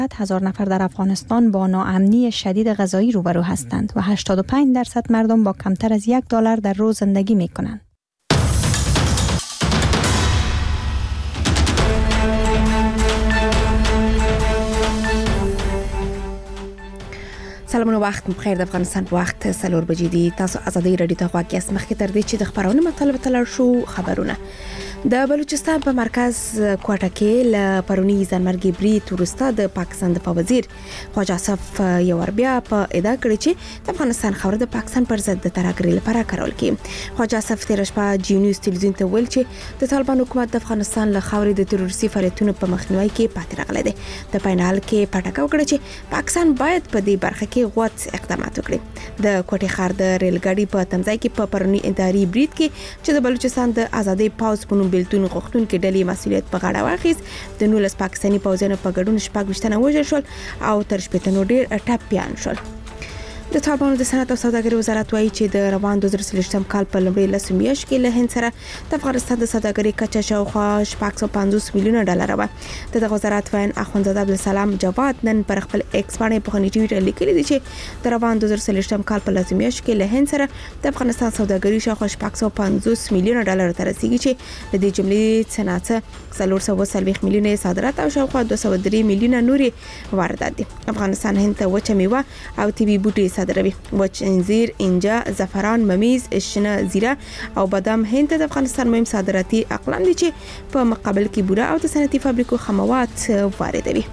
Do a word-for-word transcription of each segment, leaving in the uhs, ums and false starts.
هزار نفر در افغانستان با ناامنی شدید غذایی روبرو هستند و هشتاد و پنج درصد مردم با کمتر از یک دلار در روز زندگی می کنند. سلامونه، وخت بخیر. د افغانستان په وخت سلور بجې دي. تاسو ازادي رادیو ته غواړئ چې مخکې تر دې چې د خبرونو مطلب تلل شو خبرونه د بلوچستان په مرکز کوټه کې ل پرونی ځانمرګي بریټ ورسته د پاکستان د وزیر خواجه اصف یو بیا په ادعا کړې چې د افغانستان خاور د پاکستان پر ضد د ترهګرۍ لپاره کارول کیږي. خواجه اصف تیر شپه جی نیوز تلویزیون ته ویل چې د طالبان حکومت د افغانستان له خاورې د تروریستي فعالیتونو په مخنیوي کې پاتې راغلی دی. د پاینال کې پټکه وکړه چې پاکستان باید په دې برخه کې غوڅ اقدامات وکړي. د کوټې ښار د ریل ګاډي په تمځای کې په پرونی انتحاري بریټ کې چې د بلوچستان د آزادۍ پاوز په نوم بیلتون غوښتون کې ډلې مسؤلیت په غاړه واخیست. د نولس پاکستاني پوځیانو په ګډون شپږ ویشتنه وژل شول او تر شپېته نور ډېر ټپیان شول. د طالبانو د صنعت او سوداګرۍ وزارت وایي چې د روان دوه زره څلوېښتم کال په لومړۍ لسو میاشتو کې له هند سره د افغانستان د سوداګرۍ کچه شاوخوا شپږ سوه پنځوس میلیونه ډالر وه. د دغه وزارت وایي اخوندزاده عبدالسلام جواد نن پر خپل ایکس باندې په خني ټویټر لیکلي دي چې د روان دوه زره څلوېښتم کال په لسو میاشتو کې له هند سره د افغانستان سوداګرۍ شاوخوا شپږ سوه پنځوس میلیونه ډالر ته رسیدي چې د دې جملې صنعت څلور سوه څلوېښت میلیونه صادرات او شاوخوا دوه سوه درې میلیونه نورې واردات دي. افغانستان هند ته وچه میوه او طبي بوټي صادروي. وچ انځر، انجا، زعفران، ممیز، شنه زیره او بادام هند ته د افغانستان مهم صادراتي اقلام دي چې په مقابل کې بوره او د صنعتي فابریکو خاموات واردوي.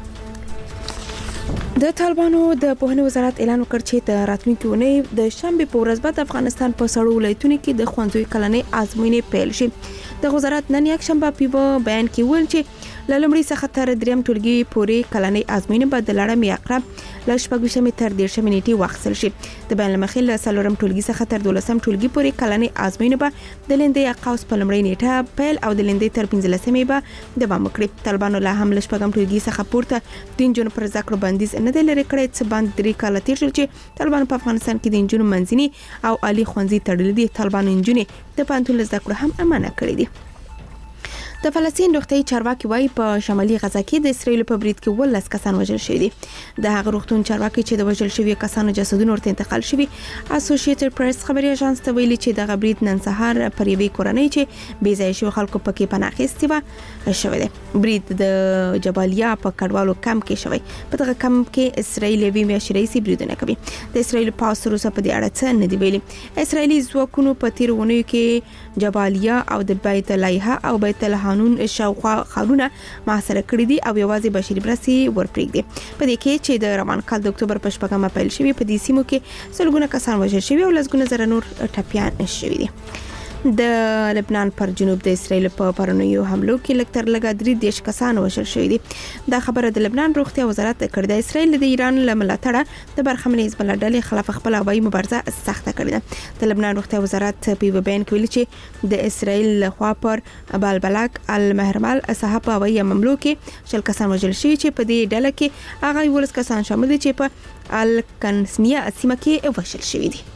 د طالبانو د پوهنې وزارت اعلان وکړ چې د راتلونکي اونۍ د شنبه په ورځ به د افغانستان په سړو ولایتونو کې د ښوونځیو کلنۍ ازموینې پیل شي. د وزارت نن یک شنبه په بیان کې ویل چې له لومړي څخه تر دریم ټولګي پورې کلنۍ ازموینې به د لړم یقرب له شپږ ویشتمې تر دېرشمې نیټې واخیستل شي. د بیان له مخې له څلورم ټولګي څخه تر دولسم ټولګي پورې کلنۍ ازموینې به د لیندۍ یا قوس په لومړۍ نیټه پیل او د لیندۍ تر پنځلسمې به دوام وکړي. طالبانو لا هم له شپږم ټولګي څخه پورته د نجونو پر زده کړو بندیز نه دی لرې کړی چې باندې درې کاله تیر شول چې طالبانو په افغانستان کې د نجونو منځني او عالي ښوونځي تړلي دي. طالبانو نجونې د پوهنتون له زده کړو هم منع کړې دي. د فلسطین روغتیايي چارواکي وايي په شمالي غزا کې د اسرایل په بریټ کې ولس کسان وژل شوي دي. د هغه روغتون چارواکي چې د وژل شوي کسانو جسدونه ورته انتقال شوي اسوسییټډ پریس خبري اژانس ته ویلي چې د غبریټ نن سهار پر یوې کورنۍ چې بې ځایه شو خلکو پکې پناه اخیستې و شوی دی. بریټ د جبالیا په کډوالو کمپ کې شوی. په دغه کمپ کې اسرایل یوې میاشتې راهیسې بریدونه کوي. د اسرایل پاوځ تر اوسه په دې اړه څه نه دی ویلي. اسرایلي ځواکونو په تیرو اونیو کې جبالیا او د بیت لایحه او بیت الحانون شاوخوا خارونه محاصره کړی دي او یوازې بشري مرستې ورپرېږدي. په دې کې چې د روان کال د اکتوبر په شپږمه پیل شوی په دې سیمو کې سلګونه کسان وژل شوي او لسګونه زره نور ټپیان شوي دي. د لبنان پر جنوب د اسرایل په پرونیو حملو کې لږ تر لږه درې دېرش کسان وژل شوي دي. دا خبره د لبنان روغتیا وزارت کړې ده. اسرایل د ایران له ملاتړه د برخمنې حزب الله ډلې خلاف خپل هوایي مبارزه سخته کړې ده. د لبنان روغتیا وزارت په یو بیان کې ویلي چې د اسرایل لخوا پر بالبلاک المهرمل ساحه په هوایي حملو کې شل کسان وژل شوي چې په دې ډله کې هغه یولس کسان شامل دي چې په الکنسنیه سیمه کې وژل شوي دي.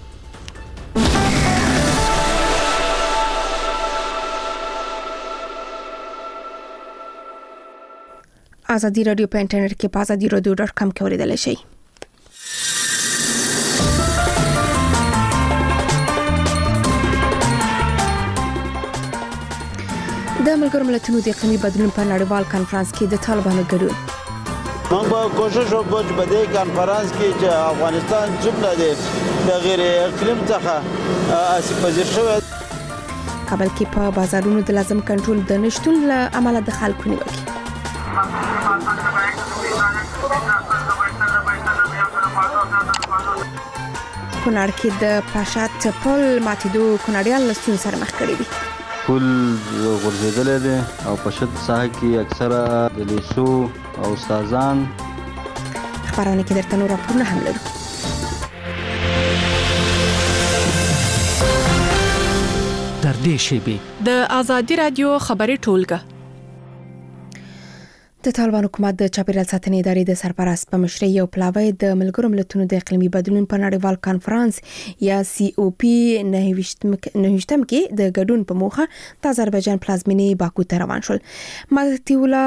ازادي رادیو په انټرنیټ کې په ازادي رادیو ډاټ کام کې اوریدل شي. د ملګرو ملتونو د اقلیمي بدلون په نړیوال کانفرنس کې د طالبانو ګډون. موږ به کوشش وکړو چې په دې کانفرنس کې چې افغانستان څومره دی د غیر اقلیم څخه آسیب پذیر شوی. کابل کې په بازارونو د لازم کنټرول د نشټون له امله د خلکو نیوکې. کونړ کې د پاشات پل ماتیدو کونړیان له ستونزو سره مخ کړي دي. پل غورځېدلی دی او په شت ساحه کې اکثره د لیسو او استادان. خبرونه کې درته نور راپورونه هم لرو. در دې شیبې د ازادي رادیو خبري ټولګه. د طالبان حکومت د چاپیریال ساتنې ادارې د سرپرست په مشرۍ یو پلاوی د ملګرو ملتونو د اقلیمي بدلون په نړیوال کانفرنس یا سی او پی نهویشتم کې د ګډون په موخه د آذربایجان پلازمینې باکو ته روان شول. متیولا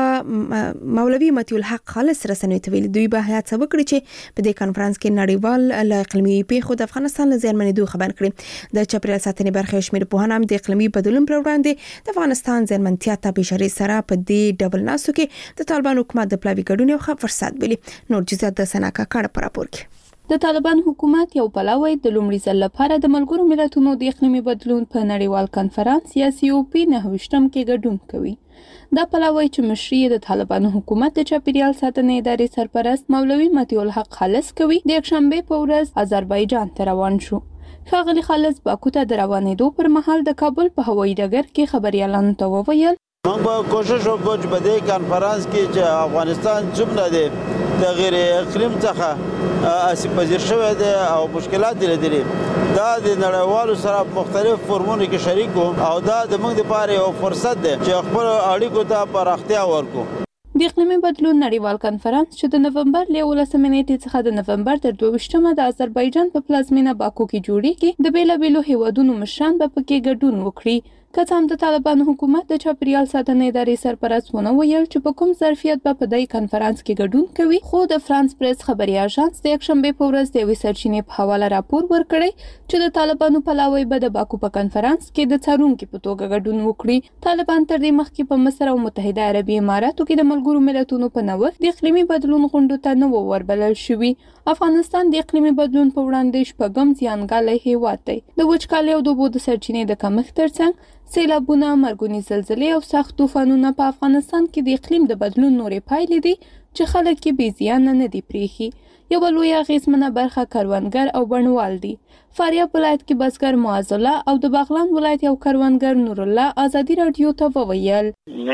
مولوی متیول حق خالص رسنوي ته ویلي دوی به هڅه وکړي چې په دې کانفرنس کې نړیوال له اقلیمي پیښو د افغانستان له زیانمنېدو خبر کړي. د چاپیریال ساتنې برخې شمېر پوهان هم د اقلیمي بدلون پر وړاندې د افغانستان زیانمنتیا ته بشری سره په دې ډبل ناسو کې د طالبان حکومت د پلاوی ګډون یو ښه فرصت بولي. نور جزئیات د سناکا کړه پر راپور کې. د طالبان حکومت یو پلاوی د لومړي ځل لپاره د ملګرو ملتونو د اقلیمي بدلون په نړیوال کانفرنس یا سی او پی نهویشتم کې ګډون کوي. دا پلاوی چې مشري د طالبان حکومت د چاپیریال ساتنې ادارې سرپرست مولوی متیول حق خالص کوي د یکشنبه په ورځ آذربایجان ته روان شو. ښاغلي خالص باکو ته د روانېدو پر مهال د کابل په هوایي ډګر کې خبريالانو ته وویل موږ به کوشش وکړو چې په دې کانفرنس کې چې افغانستان څومره دی د غیر اقلیم څخه آسیب پذیر شوی دی او مشکلات یې لري دا د نړیوالو سره مختلف فورمونو کې شریک او دا د موږ لپاره یو فرصت دی چې خپل اړیکو ته پراختیا ورکړو. د اقلیمي بدلون نړیوال کانفرنس چې د نومبر له یولسمې نیټې څخه د نومبر تر دوه ویشتمه د آذربایجان په پلازمینه باکو کې جوړیږي د بیلابیلو هیوادونو مشران به پکې ګډون وکړي. که څه هم د طالبان حکومت د چاپیریال ساتنې ادارې سرپرست ونه ویل چې په کوم ظرفیت به په دې کانفرنس کې ګډون کوي، خو د فرانس پریس خبري اژانس د یکشنبه په ورځ د یوې سرچینې په حواله راپور ورکړی چې د طالبانو پلاوی به د باکو په کانفرنس کې د څارونکو په توګه ګډون وکړي. طالبان تر دې مخکې په مصر او متحده عربي اماراتو کې د ملګرو ملتونو په نوښت د اقلیمي بدلون غونډو ته نه وربلل شوی. افغانستان د اقلیمي بدلون په وړاندې شپږم زیانګالی هیواد دی. د وچکالۍ او د اوبو د سرچینې د کمښت ترڅنګ سیلابونه، مرګونی زلزلې او سخت طوفانونه په افغانستان کې د اقلیم د بدلون نورې پایلې دي چې خلک یې بې زیانه نه دي پریښي. یوه لویه اغېزمنه برخه کروندګر او بڼوال دي. فاریاب ولایت کې بزګر معاذ الله او د بغلان ولایت یو کروندګر نور الله ازادي رادیو ته وویل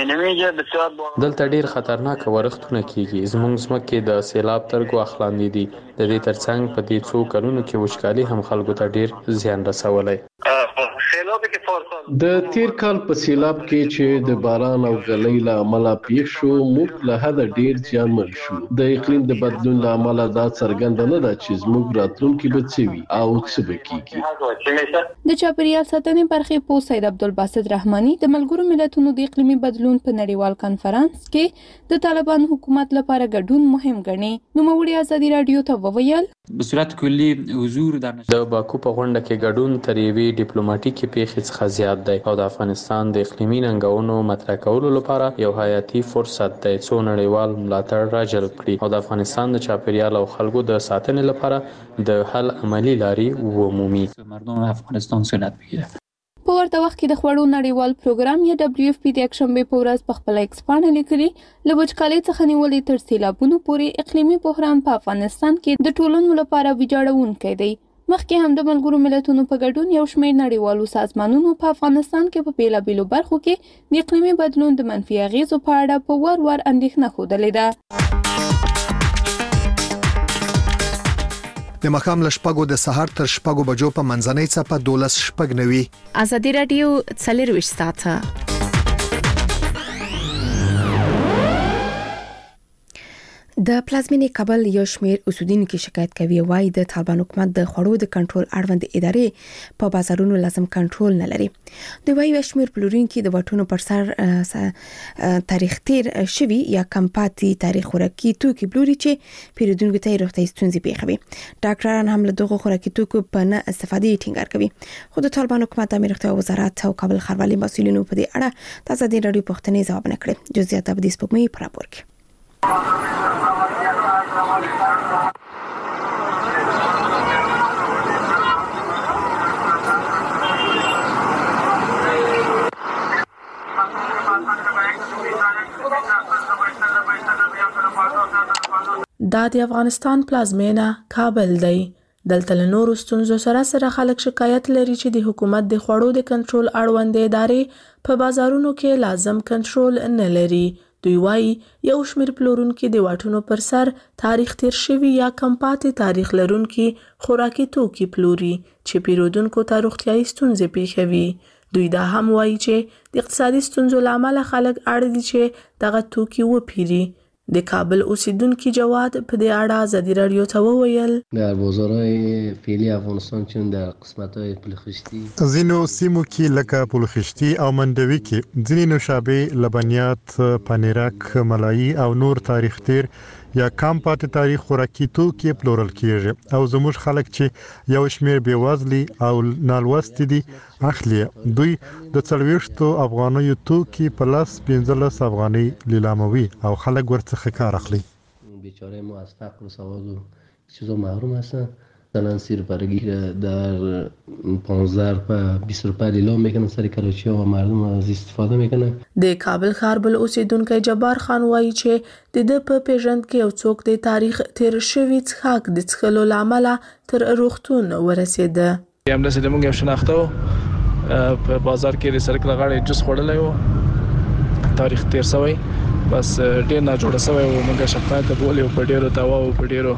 دلته ډیر خطرناک ورښتونه کیږي. زموږ ځمکې د سیلاب تر ګواښ لاندې دي. د دې ترڅنګ په دې څو کلونو کې وچکالي هم خلکو ته ډیر زیان رسولی. د تیر کال په سیلاب کې چې د باران او غلې له امله پیښ شو موږ له حده ډیر زیانمن شو. د اقلیم د بدلون له امله دا څرګنده نه ده چې زموږ راتلونکي به څه وي او څه به کیږي. د چاپیریال ساتنې برخې پوه سید عبدالباسط رحماني د ملګرو ملتونو د اقلیمي بدلون په نړیوال کانفرنس کې د طالبان حکومت لپاره ګډون مهم ګڼي. نوموړي ازادي رادیو ته وویل په صورت کلی حضور د باکو په غونډه کې ګډون تر یوې ډیپلوماټیکي پیښې څخه زیات دی او د افغانستان د اقلیمي ننګونو مطرح کولو لپاره یو حیاتي فرصت دی څو نړیوال ملاتړ راجلب کړي او د افغانستان د چاپیریال او خلکو د ساتنې لپاره د حل عملی لارې ومومي. مردم افغانستان سنت بگیره. په ورته وخت کې د خوړو نړیوال پروګرام یا دبلیو اف پی د یکشنبه په ورځ په خپل ایکس پاڼه لیکلي له وچکالۍ څخه نیولې تر سیلابونو پورې اقلیمي بحران په افغانستان کې د ټولنو لپاره ویجاړونکی دی. مخکې هم د ملګرو ملتونو په ګډون یو شمېر نړیوالو سازمانونو په افغانستان کې په بیلابیلو برخو کې د اقلیمي بدلون د منفي اغېزو په اړه په ور ور اندېښنه ښودلې ده. د مخام له شپږو د سهار تر شپږو بجو په منځنۍ څپه دولس شپږ نوي. ازادي رادیو څلرویشت ساعته د پلازمینې کابل یو شمېر اوسیدونکو شکایت کوي وایي د طالبان حکومت د خوړو د کنټرول اړوند ادارې په بازارونو لازم کنټرول نه لري. د وایي یو شمېر پلورونکي د واټونو پر سر تاریخ تیر شوي یا کم پاتې تاریخ خوراکي توکي پلوري چې پیرودونکو ته روغتیايي ستونزې پېښوي. ډاکټران هم له دغو خوراکي توکو په نه استفادې ټینګار کوي. خو د طالبان حکومت د روغتیا وزارت او کابل ښاروالۍ مسؤلینو په دې اړه د ازادي رادیو پوښتنې ځواب نه کړې. جزئیات به د سپوږمۍ په راپور کې. دا د افغانستان پلازمینه کابل دی. دلته له نورو ستونزو سره سره خلک شکایت لري چې د حکومت د خوړو د کنټرول اړوند ادارې په بازارونو کې لازم کنټرول نه لري. دوی وایي یو شمېر پلورونکي د واټونو پر سر تاریخ تیر شوي یا کم پاتې تاریخ لرونکي خوراکي توکي پلوري چې پیرودونکو ته روغتیايي ستونزې پېښوي. دوی دا هم وایي چې د اقتصادي ستونزو لامل خلک اړ دي چې دغه توکي وپیري. د کابل اوسیدونکو جواد په دې اړه ازادي رادیو ته وویل در بازارهای فعلی افغانستان چون در قسمت‌های پلخشتی ځینو سیمو کې لکه پلخشتي او منډوي کې ځینې نوشابې، لبنیات، پنیرک، ملایي او نور تاریخ تیر یا کم پاتې تاریخ خوراکي توکي پلورل کیږي او زموږ خلک چې یو شمیر بیوزلي او نالوستي دي اخلي. دوی د څلوېښتو افغانیو توکي په لاس پنځلس افغانۍ لیلاموي او خلک ورڅخه کار اخلي. بیچاره ما از فقر و سواد و چیزا محروم هستن. مثلا سیر برگی در پانزده روپه بیست روپه لیلام میکنن سر کراچی ها و مردم از استفاده میکنن. د کابل ښار بل اوسیدونکی جبار خان وایي چې د ده په پیژند کې یو څوک د تاریخ تیر شوي څښاک د څښلو له امله تر روغتون ورسېده. همداسې د موږ یو شناخته و په بازار کې د سړک له غاړې جوس خوړلی و، تاریخ تیر شوی، بس ډېر ناجوړه شوی و. موږ شفقت ته بولې و، په ډېرو دواو په ډېرو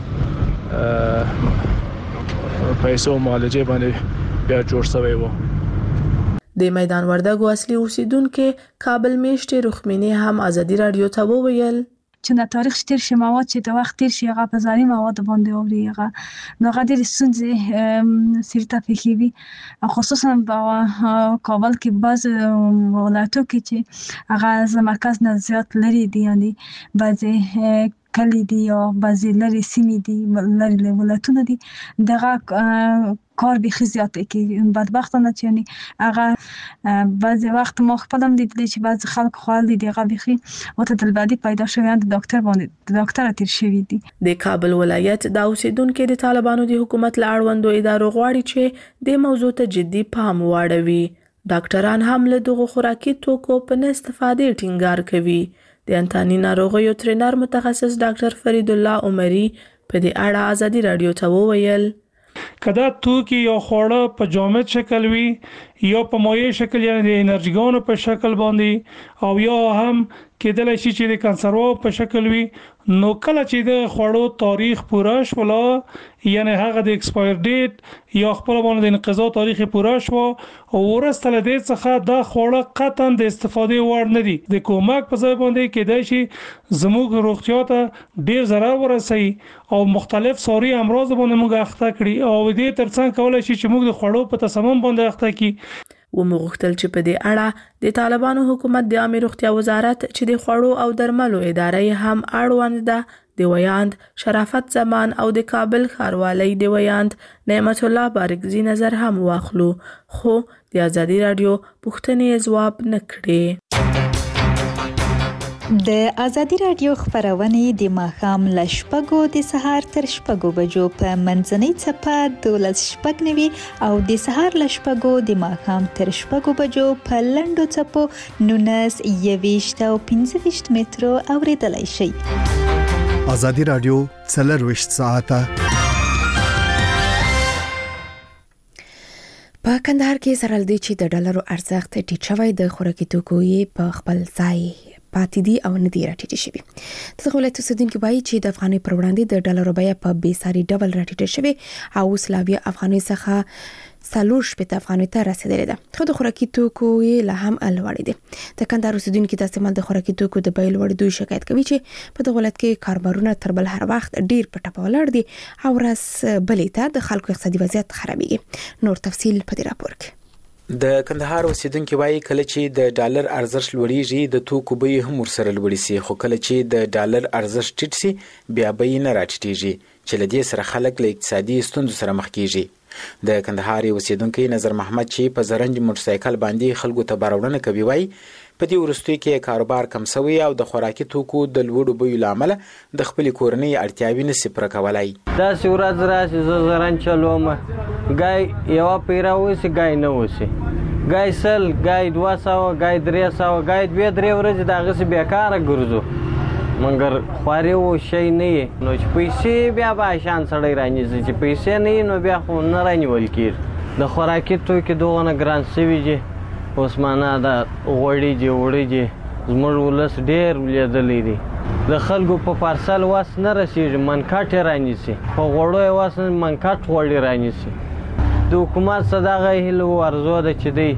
پیسو معالجې باندې بیا جوړ شوی و. د میدان وردګو اصلي اوسیدونکو کابل میشتې رخمینې هم ازادي رادیو ته وویل چې د تاریخ تیر شي مواد چې د وخت تیر شي هغه په ځاني مواد باندې اوري هغه نو هغه ډېرې ستونزې سرته پیښیږي، خصوصا په کابل کې بعض ولایتو کې چې هغه از مرکز نه زیات لري دي، یعنی بعضې کلی دي یا بعضې لرې سیمې دي، لرې ولایتونه دي، دغه کار بیخي زیات کوي. بدبختانه چې یعنی هغه بعضې وخت ما خپل هم لیدلی چې بعضې خلک خوړلی دي هغه بیخي ورته دلبدي پیدا شویان د ډاکټر باندې د ډاکټره تیر شوي دي. د کابل ولایت د اوسیدونکو د طالبانو د حکومت له اړوندو ادارو غواړي چې د موضوع ته جدي پام واړوي. ډاکټران هم له دغو خوراکي توکو په نه استفادې ټینګار کوي. د انتاني ناروغیو ترینر متخصص ډاکټر فرید الله عمري په دې اړه ازادي رادیو ته وویل کدا توکي یا خواړه په جامد شکل وي یا په مایع شکل یعنی د انرژیګانو په شکل باندې او یا هم کېدلی شي چې د کنسرو په شکل وي، نو کله چې د خوړو تاریخ پوره شولا یعنی هغه د ایکسپایر ډیټ یا خپل باندې د انقضا تاریخ پوره شو او ورسته له دې څخه دا خوړه قطعا د استفادې وړ نه دي، د کومک په ځای باندې کېدای شي زموږ روغتیا ته ډیر ضرر ورسوي او مختلف ساري امراض باندې موږ اخته کړي او دې ترڅنګ کولای شي چې موږ د خوړو په تصمیم باندې اخته کړي. و مغختل چې په دې اړه د طالبانو حکومت د عامه روغتیا وزارت چې د خوړو او درملو ادارې هم اړوند ده د ویاند شرافت زمان او د کابل ښاروالۍ د ویاند نعمت الله بارکزي نظر هم واخلو، خو د ازادي رادیو پوښتنې ځواب نه کړي. د ازادي رادیو خبرونه د ماښام له شپږو د سهار تر شپږو بجو په منځنۍ څپه دولس شپږ نوي او د سهار له شپږو د ماښام تر شپږو بجو په لنډو څپو نولس یویشت او پنځه ویشت مترو اوریدلای شئ. ازادي رادیو څلرویشت ساعته په کندهار کې سره لدی چې د ډالرو ارزښت ټیټ شوی د خوراکي توکو یې په خپل ځای پاتې دي او نه دی راټیټ شوی. دغه ولایت اوسیدونکو وایي چې د افغانۍ پر وړاندې د ډالرو بیه په بې ساري ډول راټیټه شوی او اوس لا بیا افغانۍ څخه څلور شپېته افغانۍ ته رسیدلې ده، خو د خوراکي توکو یې لا هم لوړې دي. د کندهار اوسیدونکو د استعمال د خوراکي توکو د بیې لوړېدو شکایت کوي چې په دغه ولایت کې کاروبارونه تر بل هر وخت ډیر په ټپه ولاړ دي او ورځ بلې ته د خلکو اقتصادي وضعیت خرابېږي. نور تفصیل په دې راپور کې. د کندهار اوسیدونکو وایي کله چې د ډالر ارزښت لوړیږي د توکو بیې هم ورسره لوړې سي، خو کله چې د ډالر ارزښت ټیټ سي بیا بیې نه راټیټیږي چې له دې سره خلک له اقتصادي ستونزو سره مخ کیږي. د کندهار اوسیدونکو نظر محمد چې په زرنج موټر سایکل باندې خلکو ته باروړنه کوي وایي په دې وروستیو کې کاروبار کم شوی او د خوراکي توکو د لوړو بیو له امله د خپلې کورنۍ اړتیاوې نشي پوره کولی. داسې ورځ راشي زه زرنج چلومه، ګای یوه پیره اوسي ګای نه اوسي، ګای سل ګای دوه سوه ګای درې سوه ګای دوې درې ورځې د هغسې بېکاره ګرځو مګر خواري و شی نه یې، نو چې پیسې بیا به اشان سړی رانیسي، چې پیسې نه یې نو بیا خو نه رانیول کېږي. د خوراکي توکي دغونه ګران شوي دي، اوس معنا د غوړي دي وړي دي زموږ ولس ډېر لیدلی دي، د خلکو په پارسل وس نه رسېږي، منکټ یې رانیسي، په غوړو یې وس منکټ غوړي رانیسي. د حکومت څخه دغه هیله و ارزو ده چې دی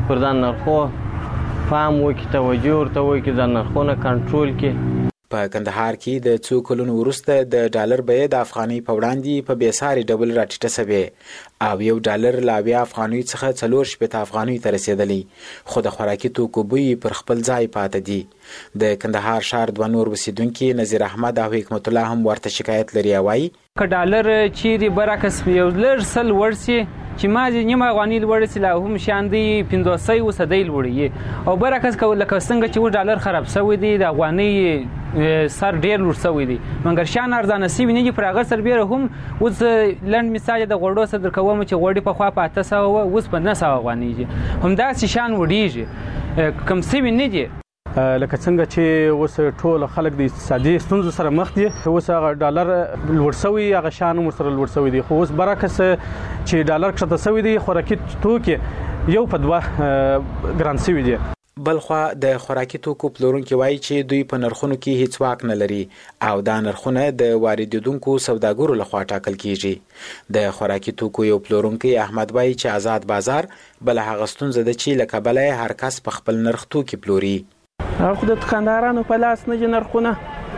پر ځان نرخو پام وکړي، توجه ورته وکړي، ځان نرخونه کنټرول کړي. په کندهار کې د څو کلونو وروسته د ډالر بیه د افغانۍ په وړاندې په بېساري ډول راټیټه شوې او یو ډالر له اویا افغانیو څخه څلور شپېته افغانیو ته رسېدلی، خو د خوراکي توکو بوی پر خپل ځای پاتې دي. د کندهار ښار دوه نور اوسېدونکي نظیر احمد او حکمت الله هم ورته شکایت لري او وایي که ډالر چیرې برعکس یو لږ څه لوړ سي چې ما نیمه افغانۍ لوړه سي لا هم شیان دی پنځوس سوی اوس دی لوړ او برعکس که لکه څنګه چې اوس ډالر خراب شوی دی د افغانۍ سر ډېر لوړ شوی دی مګر شیان ارزانه سوي نه دي پر هغه سربیره هم اوس لنډ مثال د غوړو څه درکوم چې غوړي پخوا په اته سوه وه اوس په نهه سوه افغانۍ دي همداسې شیان وړېږي کم سوي نه دي. لکه څنګه چې اوس ټول خلک د اقتصادي ستونزو سره مخ دي، اوس هغه ډالر لوړ شوی هغه شیان هم ورسره لوړ شوي دي، خو اوس برعکس چې ډالر کښته شوی دی خوراکي توکي یو په دوه ګران شوي دي. بلخوا د خوراکي توکو پلورونکي وایي چې دوی په نرخونو کې هیڅ واک نه لري او دا نرخونه د واردېدونکو سوداګرو لخوا ټاکل کیږي. د خوراکي توکو یو پلورونکی احمد وایي چې آزاد بازار بله هغه ستونزه ده چې له کبله یې هر کس په خپل نرخ توکي پلوري. هغه خو د دکاندارانو په لاس نه دي نرخونه،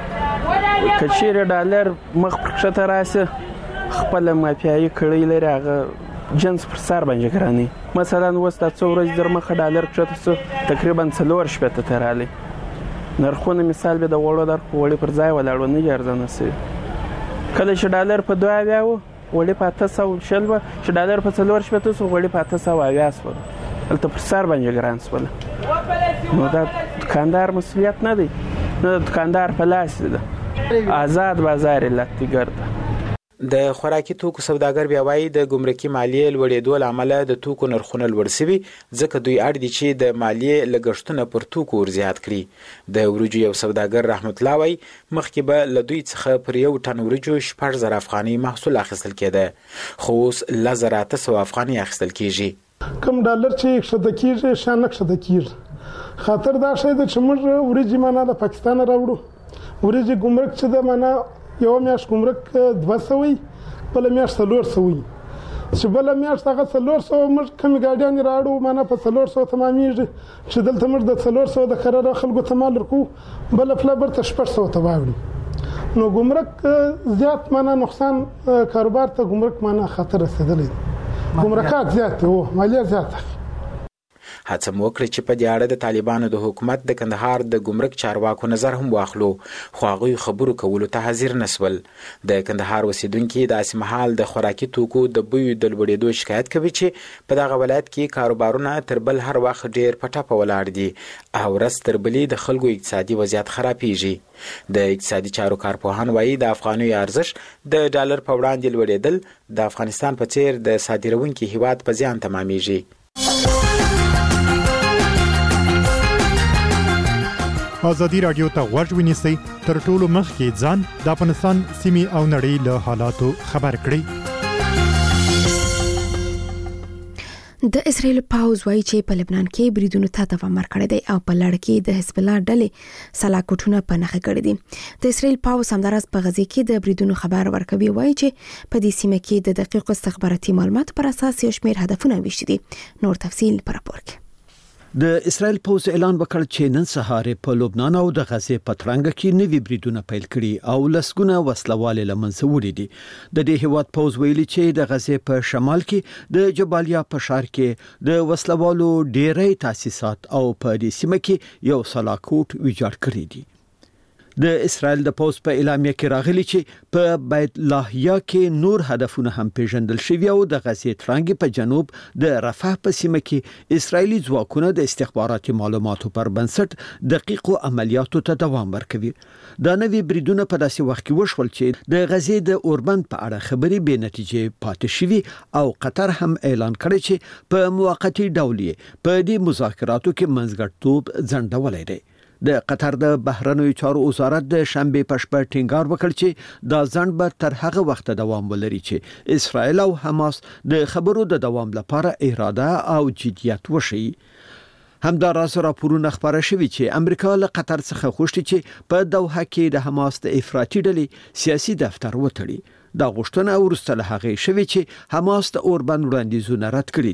که چیرې ډالر مخ پر کښته راسي خپله مافیایي کړۍ لري هغه جنس پر سر باندې ګراني. مثلا اوس دا څو ورځې در مخه ډالر کښته شو تقریبا څلور شپېته ته رالی، نرخونه مثال به د وړو در وړي پر ځای ولاړ و نه دي ارزانه سوي. کله چې ډالر په دوه اویا و وړي په اته سوه شل وه، چې ډالر په څلور شپېته سو وړي په اته سوه اویا سول، هلته پر سر باندې ګران سول. نو دا دکاندار مسؤلیت نه دی، نه د دکاندار په لاس ده، آزاد بازار علت دی ګرده. د خوراکي توکو سوداګر بیا وایي د ګمرکي مالیې لوړېدو له امله د توکو نرخونه لوړ شوي، ځکه دوی اړ دي چې د مالیې لګښتونه پر توکو ورزیات کړي. د وریجو یو سوداګر رحمت الله وایي مخکې به له دوی څخه پر یو ټن وریجو شپږ زره افغانۍ محصول اخیستل کېده، خو اوس لس زره اته سوه افغانۍ اخیستل کېږي. کم ډالر چې ښکته کېږي شیان نه ښکته کېږي، خاطر دا شی ده چې موږ وریجې معنا د پاکستان راوړو، وریجې ګمرک چې ده معنا یو میاشت ګمرک دوه سوه بله میاشت څلور سوه چې بله میاشت هغه څلور سوه موږ کمې ګاډیانې راوړو معنا په څلور سوه تمامېږي، چې دلته موږ د څلور سوه د قراره خلکو ته مال ورکوو بله پله برته شپږ سوه ته واوړي. نو ګمرک زیات معنا نقصان کاروبار ته ګمرک معنا خطر رسېدلی دی، ګمرکات زیات دي، مالیه زیاته. هڅه مو وکړه چې په دې اړه د طالبانو د حکومت د کندهار د ګمرک چارواکو نظر هم واخلو، خو هغوی خبرو کولو ته حاضر نه سول. د کندهار اوسېدونکي داسې مهال د خوراکي توکو د بیو د لوړېدو شکایت کوي چې په دغه ولایت کې کاروبارونه تر بل هر وخت ډېر په ټپه ولاړ دي او ورځ تر بلې د خلکو اقتصادي وضعیت خرابېږي. د اقتصادي چارو کارپوهان وایي د افغانیو ارزښت د ډالر په وړاندې لوړېدل د افغانستان په څېر د صادروونکي هیواد په زیان تمامیږي. ازادي راډیو ته غوږ ونیسئ، تر ټولو مخکې ځان د افغانستان سیمې او نړۍ له حالاتو خبر کړئ. د اسرائیل پاوز وایي چې په لبنان کې بریدونو ته دوام ورکړی دی او په لړ کې د حزب الله ډلې سلاکوټونه په نښه کړي دي. د اسرائیل پاوز همداراز په غزه کې د بریدونو خبر ورکوي، وایي چې په دې سیمه کې د دقیق استخباراتي معلوماتو پر اساس یو شمېر هدفونه ویشتي دي. نور تفصیل په راپور کې. د اسرائیل پوز اعلان وکړ چې نن سهار په لبنان او د غزې په ترنګ کې نوي بریدونه پیل کړي او لسګونه وسلوال لمنځه وړي دي. د دې هیواد پوز ویلي چې د غزې په شمال کې د جبالیا په ښار کې د وسلوالو ډېری تاسیسات او په دې سیمه کې یو سلاکوټ ویجاړ کړی دي. د اسرائیل د پوز په اعلامیه کې راغلي چې په بیت لاهیا کې نور هدفونه هم پیژندل شوي او د غزې ترنګ په جنوب د رفح په سیمه کې اسرائیلي ځواکونه د استخباراتي معلوماتو پر بنسټ دقیقو عملیاتو ته دوام ورکوي. دا نوي بریدونه په داسې وخت کې وشول چې د غزې د اوربند په اړه خبرې بې نتیجې پاتې شوي او قطر هم اعلان کړی چې په موقتی ډول په دې مذاکراتو کې منځګړیتوب ځنډولی دی. د قطر د بهرنیو چارو وزارت د شنبه په شپه ټینګار وکړ چې دا ځنډ به تر هغه وخت دوام ولري چې اسرائیل او حماس د خبرو د دوام لپاره اراده او جدیت وشي. همداراز راپورونه خبره شوي چې امریکا له قطر څخه غوښتي چې په دوحه کې د حماس د افراطي ډلې سیاسي دفتر وتړي. دا غوښتنه ورسته له هغه شوي چې حماس د اوربند وړاندیزونه رد کړي دي.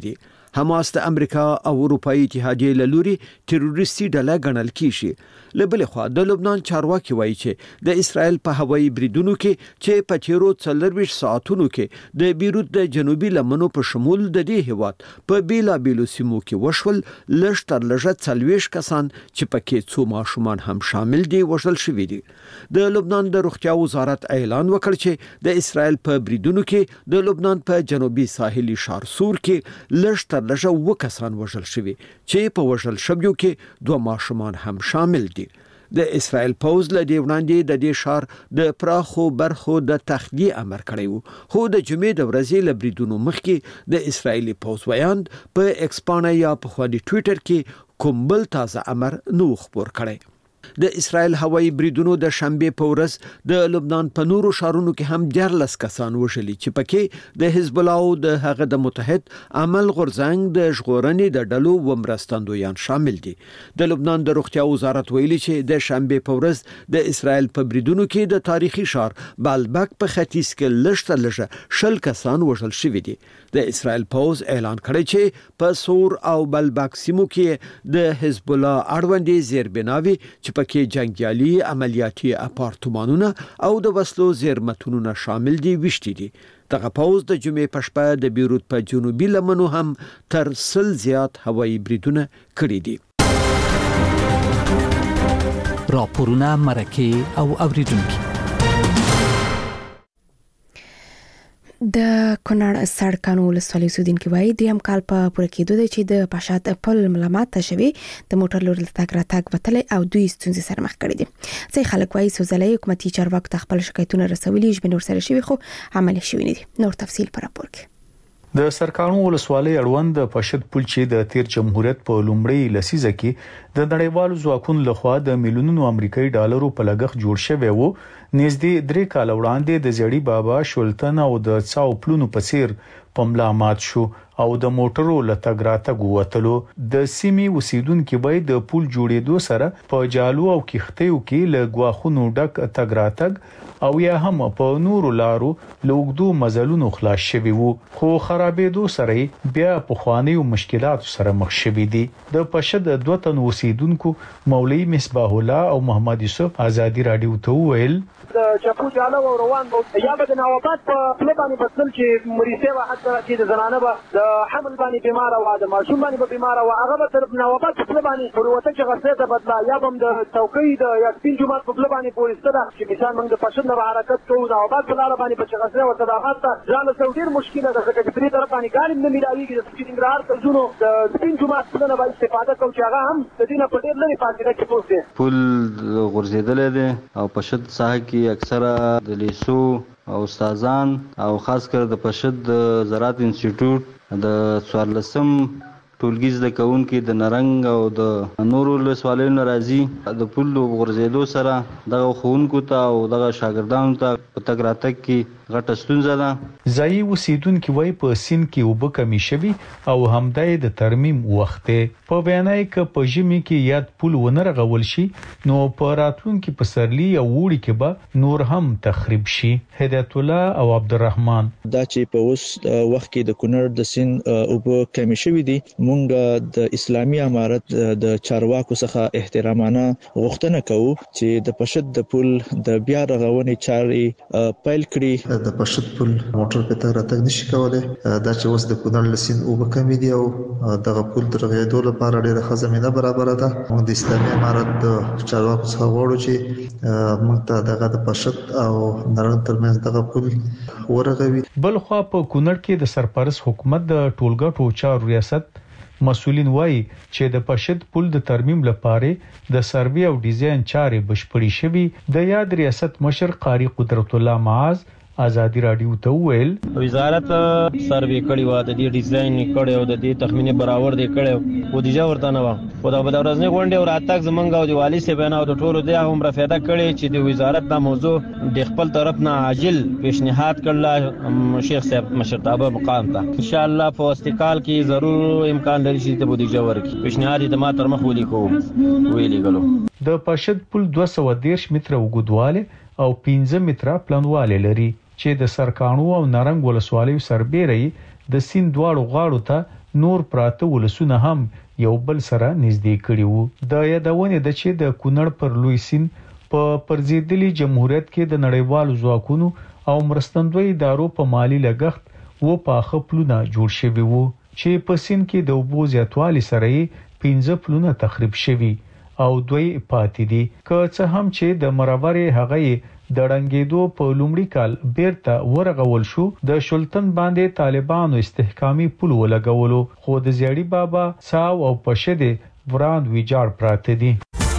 حماس د امریکا او اروپאי اتحادیه له لوري تروریستي ډله ګڼل کیږي. له بلې خوا د لبنان چارواکي وایي چې د اسرائیل په هوایي بریدونو کې چې په تیرو څلرویشت ساعتونو کې د بیروت د جنوبي لمنو په شمول د دې هیواد په بیلابیلو سیمو کې وشول لږ تر لږه څلوېښت کسان چې پکې څو ماشومان هم شامل دي وژل شوي دي. د لبنان د روغتیا وزارت اعلان وکړ چې د اسرائیل په بریدونو کې د لبنان په جنوبي ساحلي ښار سور کې لږ تر لږه اووه کسان وژل شوي چې په وژل شویو کې دوه ماشومان هم شامل دي. د اسرائیل پوز له دې وړاندې د دې ښار د پراخو برخو د تخلیه امر کړی وو، خو د جمعې د ورځې له بریدونو مخکې د اسرائیلي پوز ویاند په ایکس پاڼه یا په خوا د ټویټر کې کوم بل تازه امر نو خبر کړی. د اسرائیل هوایي بریدونو د شنبه په ورځ د لبنان په نورو ښارونو کې هم دیارلس کسان وژلي چې پکې د حزب الله او د هغه د متحد عمل غورځنګ د ژغورنې د ډلو و مرستندویان شامل دي. د لبنان د روغتیا وزارت ویلي چې د شنبه په ورځ د اسرائیل په بریدونو کې د تاریخي ښار بالبک په ختیځ کې لږ تر لږه شل کسان وژل شوي دي. د اسرائیل پوز اعلان کړی چې په سور او بالبک سیمو کې د حزب الله اړوندې زیربناوي چې پکې جنگیالي عملیاتي اپارتمانونه او د وسلو زیرمتونونه شامل دي وشتي دي. دغه پوز د جمعې په شپه د بیروت په جنوبي لمنو هم تر سل زیات هوایي بریدونه کړي دي. راپورونه مرکه او اوریدونکو د کونړ سړکانو ولسوالۍ اوسیدونکو وایي دریم کال په پوره کېدو دی چې د پاشات پل ملامت شوی د موټر لوري تګ راتګ وتلی او دوی ستونزې سره مخ کړي دي. ځای خلک وایي سوزلۍ حکومتي چارواکو ته خپل شکایتونه رسولي ژبه نور سره شوی خو عملي شوی نه دي. نور تفصیل پر راپور کې. د سرکانو ولسوالۍ اړوند د پشد پل چې د تیر جمهوریت په لومړی لسیزه کې د نړیوالو ځواکونو لخوا د میلیونونو امریکایي ډالرو په لګښت جوړ شوی وو، نږدې درې کال وړاندې د زړی بابا شولتن او د څاو پلونو په څیر پملا مات شو او د موټرو لتګ راتګ وتلو. د سیمې اوسیدونکو وایي د پل جوړېدو سره په جالو او کښتیو کې له غواخونو ډک تګ راتګ او یا هم په نورو لارو لوګدو مزلونو خلاص شوي وو، خو خرابېدو سره بیا په خوانیو مشکلاتو سره مخ شوي دي. د پشد دوه تن اوسیدونکو مولوی مصباح الله او محمد یوسف ازادي رادیو ته ویل د چپو جاله او روان یا به د نوابات په خپل باندې بدل چې مریضه وه حتی چې د زنانه به د حمل باندې بیمار او د ماشوم باندې به بیمار او هغه به تر نوابات په خپل باندې پروته چې غسه ته بدلا یا به د چوکۍ د یاسین جمعه په خپل باندې پولیسته ده چې مثال موږ د پښند نه حرکت کوو نوابات په لار باندې په غسه او صداقت ځان له ډیر مشکله ده ځکه چې پرې طرف باندې ګاډي نه ملایږي د سپینګرار تر زونو د سپین جمعه څخه نه باید استفاده کوو چې هغه هم د دینه په ډیر لري فاصله کې پوسټ پل غورځیدل دي او پښد ساحه کې اکثره د لیسو او استادان او خاص کر د پشد زراعت انسټیټیوټ د څوارلسم ټولګي زده کوونکي د نرنګ او د نورو ولسوالیو ناراضي د پل غورځېدو سره دغه ښوونکو ته او دغه شاګردانو ته په تګ راتګ کې غټه ستونزه ده. ځایي اوسیدونکي وایي په سیند کې اوبه کمې شوي او همدای د ترمیم وخت دی. په بیانای کې په ژمي کې یاد پل ونه رغول شي نو په راتلونکي پسرلي او وړي کې به نور هم تخریب شي. هدایت الله او عبدالرحمن دا چې په اوس وخت کې د کونړ د سیند اوبه کمې شوي دي، مونږ د اسلامي امارت د چارواکو څخه احترامانه غوښتنه کوو چې د پشد د پل د بیا رغونې چارې پیل کړي. د پشد پل موټر په تګ راتګ نشي کولای، دا چې اوس د کونړ لسین اوبه کمې دي او دغه پل د رغېدو لپاره ډېره ښه زمینه برابره ده. موږ د اسلامي امارت د چارواکو څخه غواړو چې موږ ته دغه د پشد او نرنګ ترمنځ دغه پل ورغوي. بل خو په کونړ کې د سرپرست حکومت د ټولګټو چارو ریاست مسؤلین وایي چې د پشد پل د ترمیم لپاره د سروې او ډیزاین چارې بشپړې شوي. د یاد ریاست مشر قاری قدرت الله معاذ ازادي رادیو ته ویل وزارت سروې کړی و، د دې ډیزاین کړي او د دې تخمین برابر دی کړي او د جا ورته نه و او د ورځنی غونډې او راتګ زمونږ او د والی سیبانه او د ټولو د هم رافیده کړي چې د وزارت د موضوع د خپل طرف نه عاجل پیشنهاد کړل شیخ صاحب مشرتابه مقام ته. ان شاء الله په استقال کې ضرور امکان لري چې د بودیجه ورکړي. پیشنهاد د ما تر مخ ولیکو ویلي غلو. د پشد پل دوه سوه دېرش متره وګدواله او پنځه متره پلنواله لري چې د سرکانو او نرنګ ولسوالیو سربېره د سیند دواړو غاړو ته نور پراته ولسونه هم یو بل سره نږدې کړي وو. د یادونه د چې د کونړ پر لوی سین په پرزیدلی جمهوریت کې د نړیوالو ځواکونو او مرستندوی ادارو په مالی لګښت و پاخه پلونه جوړ شوي وو چې په سین کې د اوبو زیاتوالي سره پنځه پلونه تخریب شوي او دوی پاتې دي. که څه هم چې د مرورې هغه د رنګېدو په لومړي کال بیرته ورغول شو، د شلتن باندې طالبانو استحکامي پل ولګولو، خو د زیړی بابا ساو او پشده وران ویجاړ پراته دي.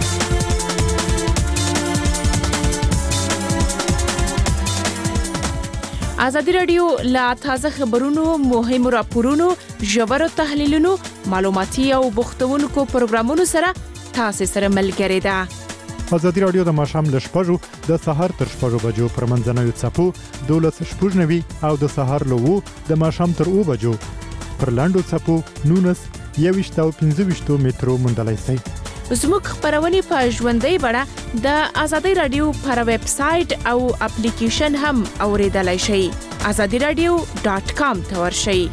ازادي رادیو لا تازه خبرونو، مهمو راپورونو، ژورو تحلیلونو، معلوماتي او بوختونکو پروګرامونو سره تاسو سره ملګری ده. ازادي رادیو د ماښام ل شپږو د سهار تر شپږو بجو پر منځنوي څپو دولس شپږ نوي او د سهار له وو د ماښام تر او بجو پر لاندو څپو نونس یويشت او پنځه ویشت مترو مندلای سي. زموږ خبرونه په ژوندۍ بڼه د ازادي رادیو پر ویب سټ او اپلیکیشن هم اوریدلای شئ. azadi radio dot com ته ورشئ.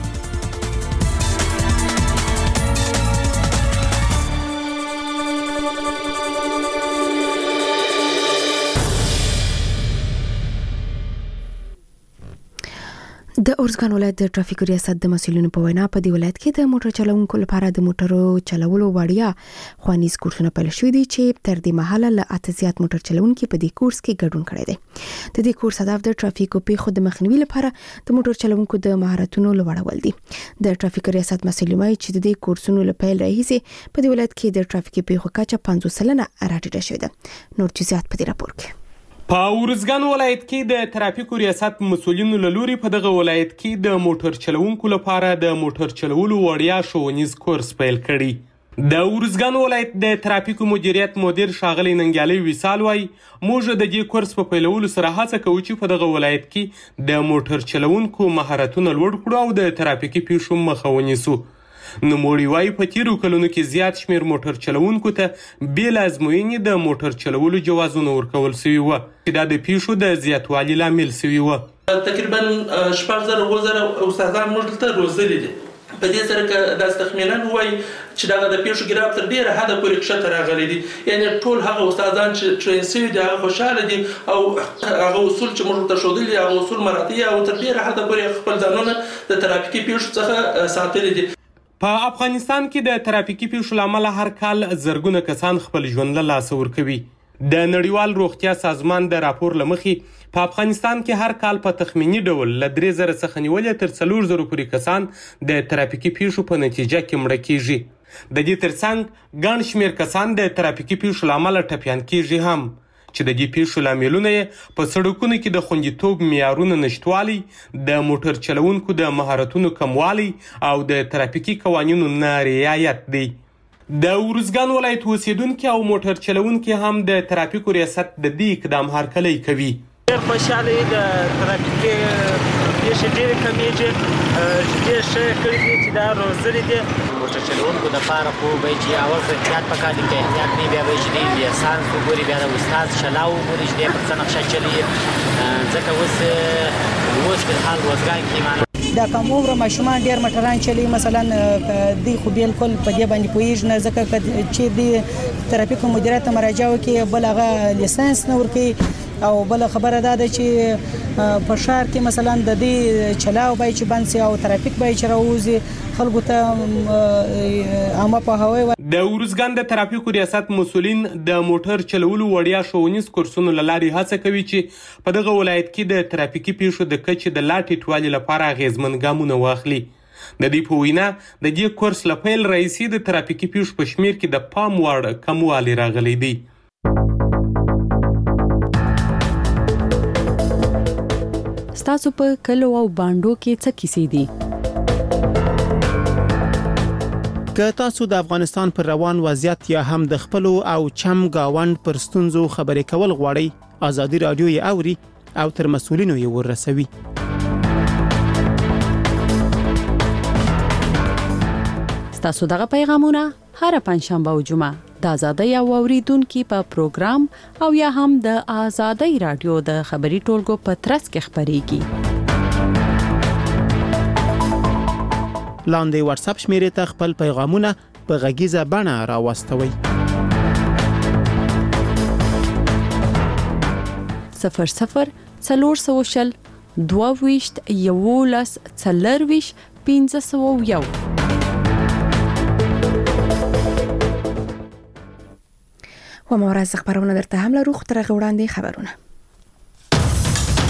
د اورزګان ولایت د ټرافیک ریاست د مسولینو په وینا په دی ولایت کې د موټر چلوونکو لپاره د موټرو چلولو وړیا خوانیز کورسونه پیل شوي دي چې تر دې مهاله له اته زیات موټر چلوونکو په دې کورس کې ګډون کړی دی. د دې کورس هدف د ټرافیکو پیښو د مخنیوي لپاره د موټر چلوونکو د مهارتونو لوړول دي. د ټرافیک ریاست مسولین وايي چې د دې کورسونو لپاره راهیسي په دې ولایت کې د ټرافیکي پیښو کچه پنځوس سلنه راټیټه شوې ده. نور جزئیات په دې راپور کې. په اورزګان ولایت کې د ترافیکو ریاست مسولینو له لوري په دغه ولایت کې د موټر چلوونکو لپاره د موټر چلولو وړیا ښوونیز کورس پیل کړي. د اورزګان ولایت د ترافیکو مدیریت مدیر ښاغلی ننګیالي وصال وایي موږ د دې کورس په پیلولو سره هڅه کوو چې په دغه ولایت کې د موټر چلوونکو مهارتونه لوړ کړو او د ترافیکي پیښو مخه ونیسو. نوموړي وايي په تیرو کلونو کې زیات شمیر موټر چلوونکو ته بېل ازموینې د موټر چلولو جوازونه ورکول شوي وو چې دا د پیښو د زیاتوالي لامل شوي وو. تقریبا شپږ زره اووه زره استادان موږ دلته روزلي دي. په دې سره که داسې تخمینا ووایي چې دغه د پیښو ګراف تر ډېره حده پورې کښته راغلی دي، یعنې ټول هغه استادان چې ټرین شوي دي هغه خوشحاله دي او هغه اصول چې موږ ورته ښودلي دي هغه اصول مراعتوي او تر ډېره حده پورې خپل ځانونه د ترافیکي پیښو څخه ساتلي دي. په افغانستان کې د ترافیکي پیښو لامل هر کال زرګونه کسان خپل ژوند له لاسه ورکوي. د نړیوال روغتیا سازمان د راپور لمخې په افغانستان کې هر کال په تخمینی ډول له درې زره څخه نیولې تر څلور زره پورې کسان د ترافیکي پیښو په نتیجه کې مړه کیږي. د دې ترڅنګ ګڼ شمیر کسان د ترافیکي پیښو لامل ټپیان کیږي هم چې د دې پیښو لاملونه یې په سړکونو کې د خوندیتوب معیارونو نشټوالي، د موټر چلوونکو د مهارتونو کموالی او د ترافیکي قوانینو نه رعایت دی. د اورزګان ولایت اوسیدونکي او موټر چلوونکي هم د ترافیکو ریاست د دې اقدام هرکلی کوي. ډېر خوشحاله یې د ترافیکي پیښې ډېرې کمیږي، ډېر ښه کړي دي چې دا روزلي دي. موټر چلوونکو دپاره خو به یې چې اول خو احتیاط پکار دي، که احتیاط نه وي بیا به یې چې دی لیسانس وګوري، بیا د استاد شلا وګوري چې دی پر څه نقشه چلوي. ځکه اوس اوس فلحال روزګان کې معنا دا کم عمره ماشومان ډېر موټران چلوي، مثلا دوی خو بالکل په دې باندې پوهېږي نه، ځکه چې د ترافیکو مدیریت ته مراجعه وکړي بل هغه لیسانس نه ورکوي. او بل خبره دا ده چې په ښار کې مثلا د دې چلاو باید چې بند سي او ترافیک باید چې راوځي خلکو ته عامه پوهاوی. د اورزګان د ترافیکو ریاست مسولین د موټر چلولو وړیا ښوونیز کورسونو له لارې هڅه کوي چې په دغه ولایت کې د ترافیکي پیښو د کچې د لا ټیټوالي لپاره اغېزمن ګامونه واخلي. د دې په وینا د دې کورس له پیل راهیسې د ترافیکي پیښو په شمیر کې د پام وړ کموالی راغلی دی. ستاسو په کلو او باندو کې څه کیسې دي؟ که تاسو د افغانستان پر روان وضعیت یا هم د خپل او چم گاوند پر ستونزو خبرې کول غواړئ، ازادي رادیو یې اوري او تر مسؤلینو یې ورسوي. ستاسو دغه پیغامونه هر پنځشنبه او جمعه د ازادۍ او اوریدونکو په پروګرام او یا هم د ازادۍ رادیو د خبري ټولګو په ترڅ کې خبريږي. لاندې واتس اپ شمیرې ته خپل پیغامونه په غږیزه بڼه راوستوئ. صفر صفر څلور سوه شل دوه ویشت یولس څلرویشت پنځه سوه یو. و ما ورځ خبرونه درته هم لرو، خو تر هغه وړاندې خبرونه